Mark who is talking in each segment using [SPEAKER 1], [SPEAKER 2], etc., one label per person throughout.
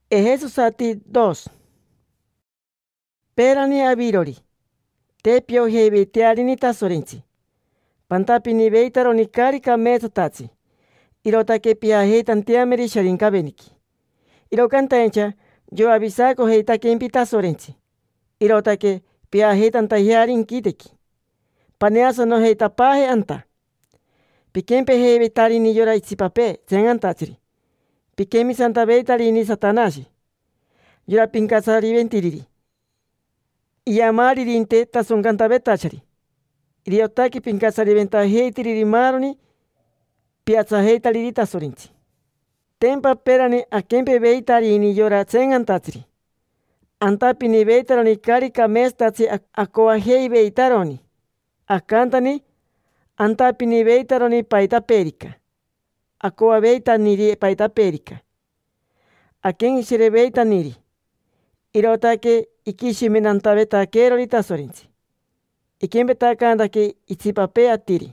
[SPEAKER 1] Jesús ati 2. Perani avirori. Te pio hevi tearini tasorinci. Pantapini veitaroni karika metataci. Irotake pia heitan tiameri sharinka beniki. Irokantaencha yo avisako heitake impi tasorinci. Irotake pia heitan tahiarin kiteki. Paneasa no heita pahe anta. Pikempe hevi tarini yora itsipape tsengantatiri. Pikemi santa veitarini satanashi. Yora pinkasari ventiriri. Iyamari rinte tasonganta betachari. Iriotaki pinkasari venta heitiriri maroni piazza heitariri tasorinci. Tempa perani akempe veitarini yora tsengantatiri. Antapini veitaroni karika mestaci akoa hei veitaroni. Akantani antapini veitaroni paita perika. Akoa veitaniri paita perika. Aken shire veitaniri. Irotake ikishiminanta veta kerori tasorinci. Ikembe takandake itsipape atiri.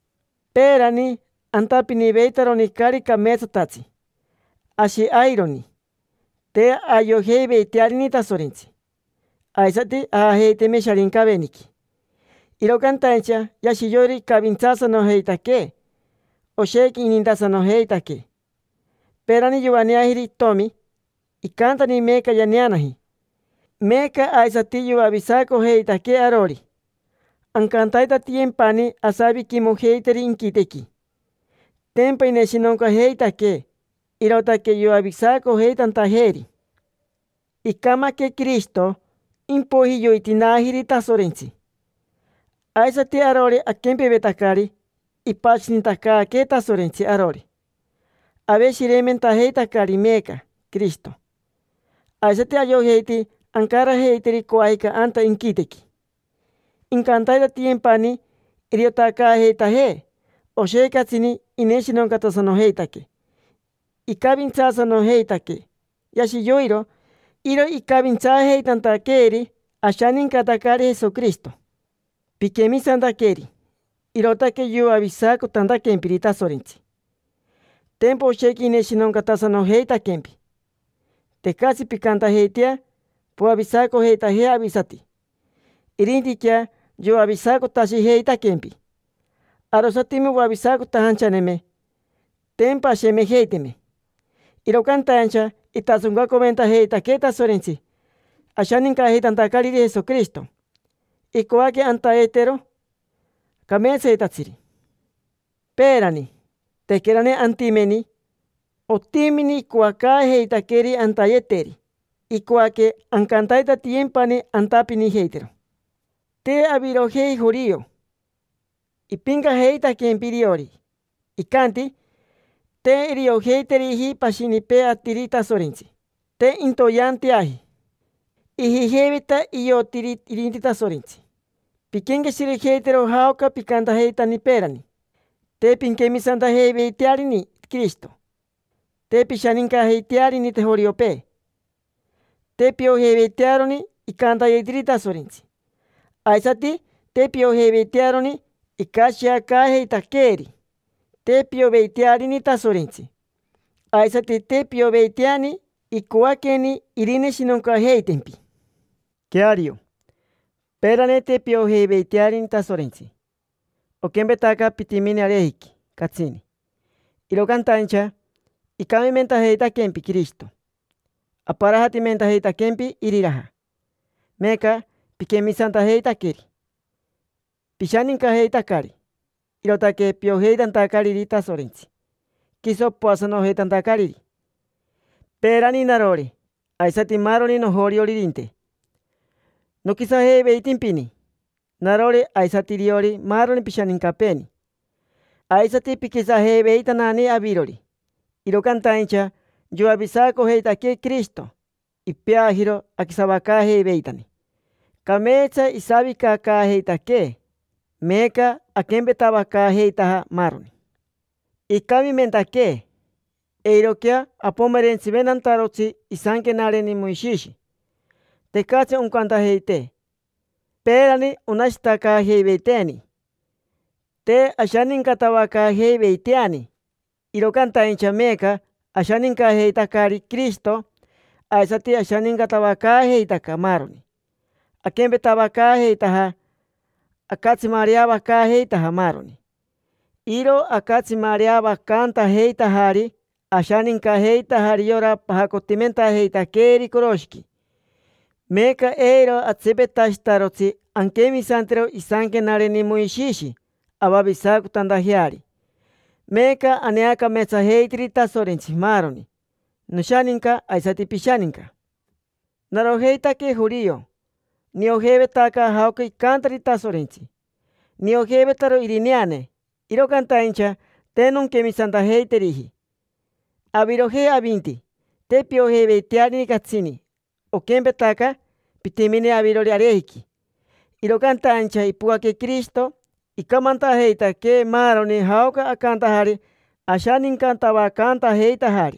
[SPEAKER 1] Perani antapini veitaroni karika mesataci. Ashi aironi. Te ayo hei veitiarini tasorinci. Aisati heiteme sharinka beniki. Irokantaencha yashiyori kabintsasa no heitake. Osheki inindasa no heitake. Perani yuaniahiri tomi. Ikantani meka yanianahi. Meka aisati yu avisako heitake arori. Ankantaita tiempani asabi kimo heiteri inkiteki. Tempa ineshinonka heitake. Irotake yu avisako heitanta heri. Ikamake Cristo impohi yu itinahiri tasorinci. Aisati arori akempe vetakari. Ipachnintaka ke tasorinci arori. Ave shirementa heitakari meka Cristo. Aisati ayo heiti ankara heiteri koaika anta inkiteki. Inkantaita tiempani iriotaka heita he. Oshekatsini ineshinonka no heitake. Ikabintsasa no heitake. Yashiyoiro iro ikabintsa heitanta keri ashaninkatakari Jesucristo. Pikemi santa keri. Irotake yu avisako tanta kempiri tasorinci. Tempo osheki ineshinonka no heitakempi. Tekasi pikanta heitia po avisako heita he avisati. Irintikia yu avisako tashi heitakempi. Arosatime u avisako tahanchaneme. Tempa sheme heiteme. Irokantaencha itasunga comenta heitake tasorinci. Ashaninka heitantakari de Jesucristo. Ikoake anta etero. Kamese heitatsiri. Perani. Tekerane antimeni. Otimini kuaka heitakeri antayeteri. Ikuake ankantaita tiempani antapini heitero. Te aviro hei jurio. Ipinga heitake empiriori. Ikanti. Te irio heiterihi pashinipe atiri tasorinci. Te intoyanti ahi. Ihihevita iyo tiri irinti tasorinci. Pikenge shiri heitero hauka pikanta heitani perani. Te pinkemi santa hei veitiarini Cristo. Te pishaninka heitiarini te horiope. Te pio hei veitiaroni ikanta yeitiri tasorinci. Aisati te pio hei veitiaroni ikashia ka heitakeri. Te pio veitiarini tasorinci. Aisati te pio veitiani ikuakeni irine shinonka heitempi. Kiario. Perane te pio hei veitiarini tasorinci. Okembetaka pitimini arehiki katsini. Irokantaencha ikamimenta heitakempi Cristo. Aparahatimenta heitakempi iriraha. Meka pikemi santa heitakeri. Pishaninka heitakari. Irotake pio heitantakariri tasorinci. Kiso puasano heitantakariri. Perani narori. Aisati maroni no horiolirinte. No kisa hei veitimpini. Narori aisati riori maroni pishaninkapeni. Aisati pikisa hei veitanani avirori. Irokantaencha yo avisako heitake Cristo. Ipiahiro akisabaka hei veitani. Kamecha isabika ka heitake. Meka akembetabaka heitaha maroni. Ikamimentake. Eirokia apomerensi venantarochi isankenareni muishishi. Tekatse unkanta heite. Perani unashitaka hei veiteni. Te ashaninkatawaka hei veitiani. Irokantaencha meka ashaninka heitakari Cristo. aisati ashaninka tabakajeitaka maaroni. Akempe tabakajeitaja akatsimariabakajeitaja maaroni. Iro akatsimariabakantaheitajari ashaninkajeitahari yora pajakotimentajeitaqueri koroshki. Meka eiro atsipetashtarotsi ankemisantero isankenarenimuishishi ababisakutantajiari. Meka aneaka metsajeitiri tasorensi maaroni. Noshaninka aisati pishaninka. Narojeitake jurío. Niojebetaka jauke kantari tasorensi. Niojebetaro irineane. Iro kantaincha tenon kemisantajeiterihi. Abiroje abinti. Te piojebeitiarini katsini. Okempetaka pitimine abiroriarejiki. Iro kantaincha ipuake Cristo. Ikamantajeitake maaroni jauka akantajari ashaninkantabakantajeitajari.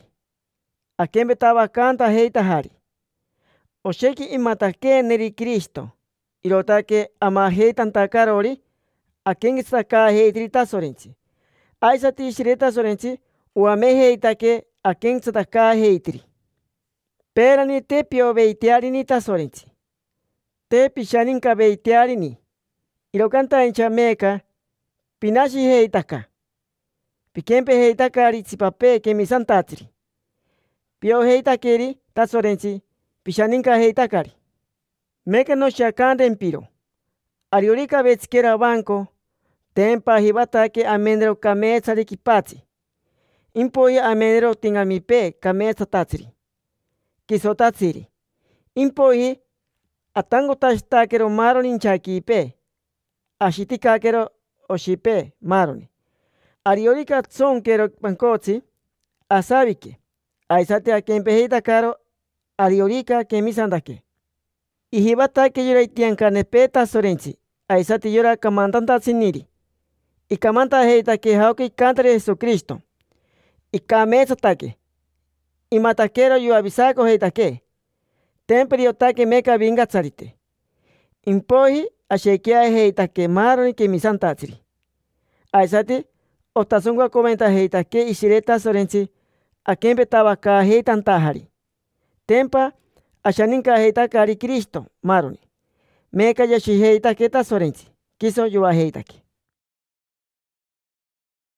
[SPEAKER 1] Akempetabakantaheitajari. Osheki imatake neri Cristo. Irotake amajeitantakarori akenkitsakajeitiri tasorensi. Aisati ishire tasorensi uamejeitake akenksatakajeitiri. Perani te piobeitiarini tasorensi. Te pishaninkabeitiarini. Irokantaincha meka pinashijeitaka. Pikempejeitakari tsipape kemisantatsiri. Piojeitakeri tasorensi pishaninkajeitacari. Meka noshakanrempiro. Ariorika betsikera banco. Tempa jibatake amenero kametsari kipatsi. Impoya amenero tingamipe kametsatatsiri. Kisotatsiri. Impoyi atangotashtakero maroni nchakipe. Ashitikakero oshipe maroni. Ariorika tsonkero bankotsi asabike. Aisate akempejeitakaro ariorika kemisantake. Ijibatake yora itiankanepe tasorensi. Aisati yora kamantantatsiniri. Ikamantajeitake jauke ikantari Jesucristo. Ikametsatake. Imatakero yuabisakojeitake. Temperiotake meka vingatsarite. Impoji ashekiajeitake maroni kemisantatsiri. Aisati otasonka komentajeitake ishire tasorensi akempetabakajeitantajari. Tempa ashaninkajeitacari Cristo maroni. Meka yashijeitake tasorensi. Kiso yuajeitake.